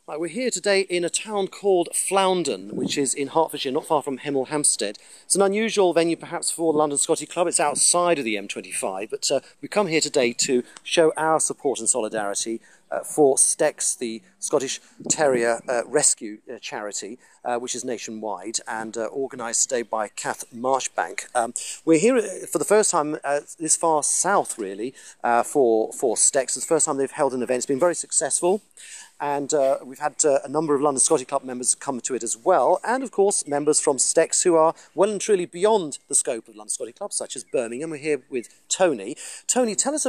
Right, we're here today in a town called Floundon, which is in Hertfordshire, not far from Hemel Hempstead. It's an unusual venue perhaps for the London Scotty Club. It's outside of the M25, but we come here today to show our support and solidarity for STECS, the Scottish Terrier Rescue Charity, which is nationwide and organised today by Kath Marchbank. We're here for the first time this far south, really, for STECS. It's the first time they've held an event. It's been very successful. And we've had a number of London Scotty Club members come to it as well, and of course members from STECS who are well and truly beyond the scope of London Scotty Club, such as Birmingham. We're here with Tony. Tony, tell us